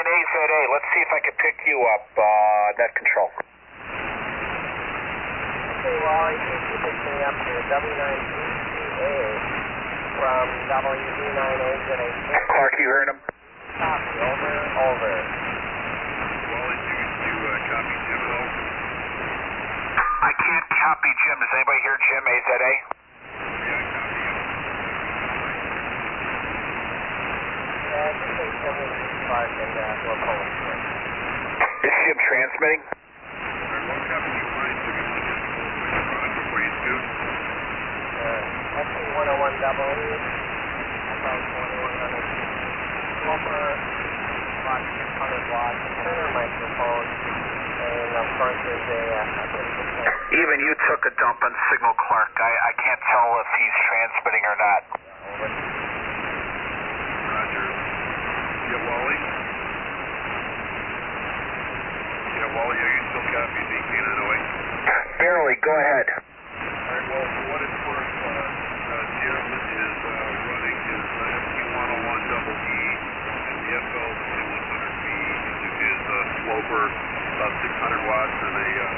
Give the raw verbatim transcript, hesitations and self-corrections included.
nine A Z A. Let's see if I can pick you up, uh, net control. Okay, Wally, can you pick me up to W nine B A from W D nine A Z A? Clark, you heard him? Copy, over, over. Wally, you, you uh, copy Jim at all? I can't copy Jim. Does anybody hear Jim, A Z A? Yeah, I copy him. Yeah, just say Jim Clark and uh, we'll pull it through. Is Jim transmitting? All right, what copy you find, Jim? You want to just pull the Roger for you, too? Uh, S C one oh one double E, about twenty-one hundred. Upper, about six hundred watts, internal microphone, and of course there's a, uh, a pretty good thing. Even you took a dump on signal, Clark. I, I can't tell if he's transmitting or not. Over. Roger. Yeah, Wally? Yeah, Wally, are you still copying me, Canada away? Barely. Go ahead. All right, well, for what it's worth, uh, uh, Jim is uh, running his uh, S Q one oh one double E and the F L twenty-one hundred B into his uh, sloper, about six hundred watts, and a uh,